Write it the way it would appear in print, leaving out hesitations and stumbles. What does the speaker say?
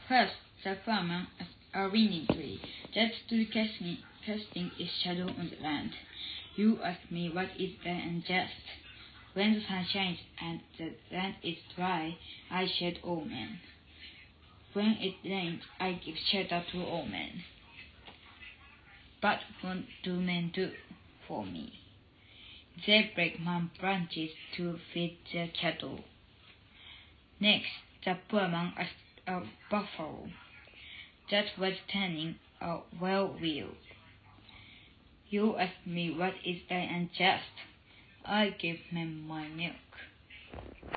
First, the farmer asked a leaning tree that stood casting its shadow on the land. You ask me what is fair and just. When the sun shines and the land is dry, I shed all men. When it rains, I give shelter to all men. But what do men do for me? They break my branches to feed their cattle. Next, the poor man asked a buffalo that was turning a well-wheel. You ask me what is fair and just. I give men my milk.